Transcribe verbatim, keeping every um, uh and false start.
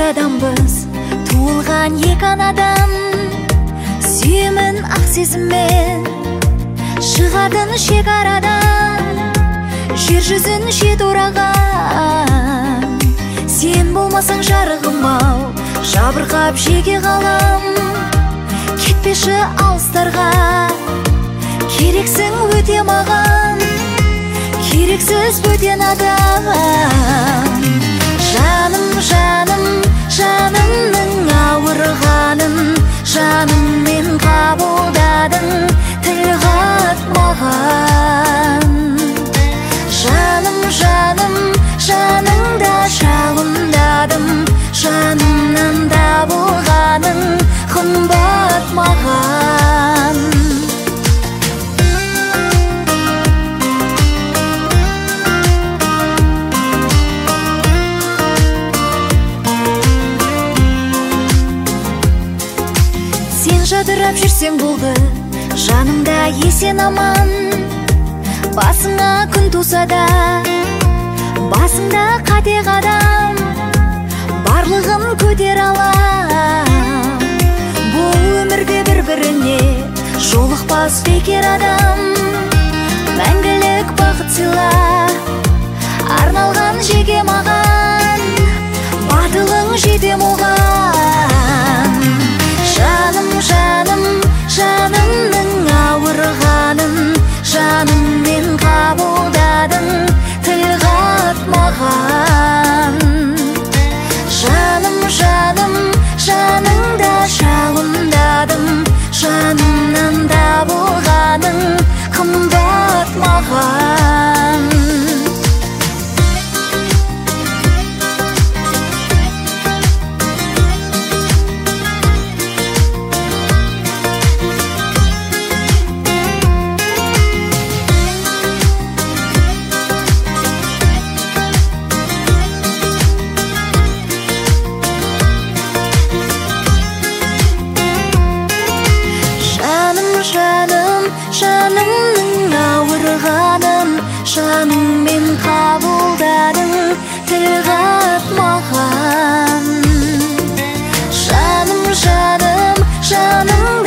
адамбыз, туылған екі анадан. Сүйемін ақ сезіммен, шығатын шекарадан, жер жүзін жет ораған. Сен болмасаң жарығым-ау, жабырқап жеке қалам. Кетпеші алыстарға, керексің өте маған, керексіз бөтен адам. Жаным, жаным, жанымның ауырғанын жаныммен қабылдадың, тіл қатпаған. Жаным, жаным, жаныңда жалындадым, жанымнан табылғаның қымбат маған. Жадырап жүрсең болды, жанымда есен аман. Басыңа күн туса да, басыңда қате қадам, барлығын көтер алам. Бұл өмірде бір-біріне жолықпас бекер адам. Мәңгілік бақыт сыйла, арналған жеке маған, батылың жетем оған. Жаным, жаным, жанымның ауырғанын жаныммен қабылдадың, тіл қатпаған. Жаным, жаным, жаныңда жалындадым, жанымнан табылғаның қымбат маған. Жанымның ауырғанын жаныңмен қабылдадың, тіл қатпаған. Жаным, жаным, жаным